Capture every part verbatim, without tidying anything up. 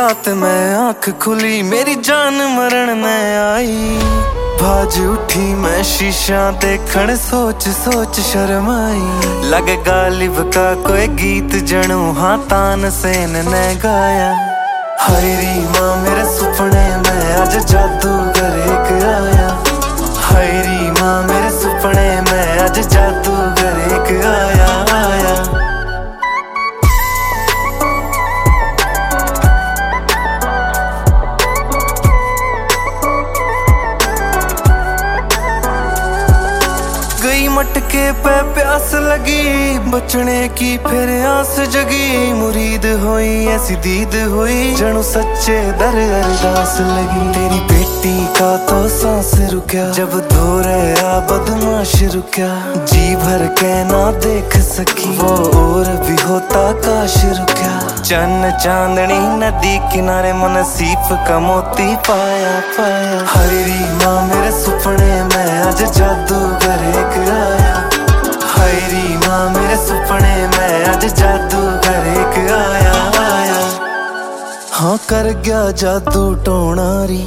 रात मैं आंख खुली मेरी जान मरण में आई। भाज उठी मैं शीशा देखण सोच सोच शर्माई। लगे गालिब का कोई गीत जणू हाँ तानसेन ने गाया। हाय री मां मेरे सुपने में आज जादूगर एक आया। हाय री मां मेरे सुपने में आज जादूगर एक आया आया। गई मटके पे प्यास लगी बचने की फिर आस जगी। मुरीद हुई ऐसी दीद हुई जणू सच्चे दर अरदास लगी। तेरी बेटी का तो सांस रुका जब धो रहा बदमाश रुका। जी भर के ना देख सकी वो और भी होता काश रुका। चन्न चांदनी नदी किनारे मन सीप का मोती पाया पाया। हाय री मां मेरे सुपने में आज जादूगर एक आया। हाय री मां मेरे सुपने में आज जादूगर एक आया आया। हाँ कर गया जादू टोनारी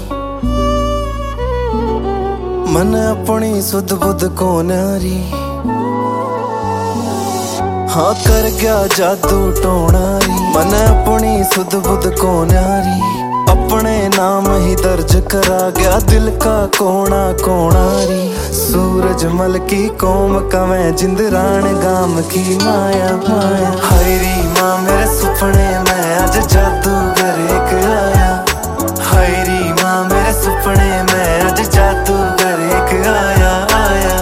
मन अपनी सुध बुध को नारी। हाँ कर गया जादू टोनारी मन अपनी सुध बुध को नारी। अपने नाम ही दर्ज करा गया दिल का कोना कोणारी। सूरज मल की कोम का मैं जिंदरान गाम की माया माया। हाय री मां मेरे सुपने में आज जादूगर एक आया। हाय री मां मेरे सुपने में आज जादूगर एक आया आया।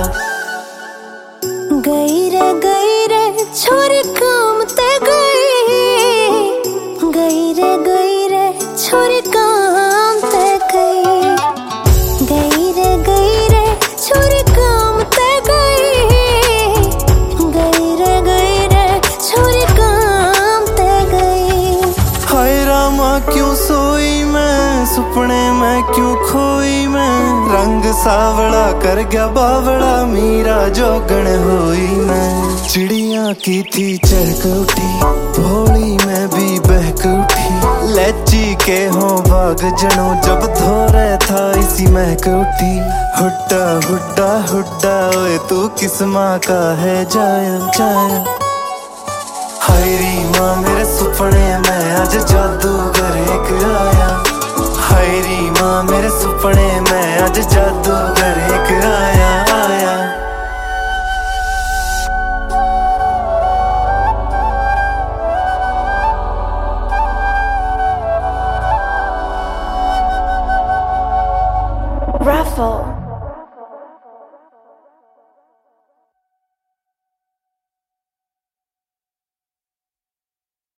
गई रे गई रे छोरी काम ते गई। गई रे गई रे छोरी काम ते गई। गई रे गई रे छोरी काम ते गई। गई रे गई रे छोरी काम ते गई। हाय रामा क्यों सोई मैं सुपने में क्यों खोई मैं। रंग सावड़ा कर गया बावड़ा मीरा जोगण होई मैं। चिड़िया की थी चहक उठी भोली में भी बहक उठी। लैची के हो बाग जनो जब धो रहा था इसी महक उठी। हुड्डा हुड्डा हुड्डा ओए तू किस माँ का है जाया जाया। हाय री मां मेरे सुपने में आज जादूगर एक आया। हाय री मां मेरे सुपने में आज जादूगर एक आया आया। Raffle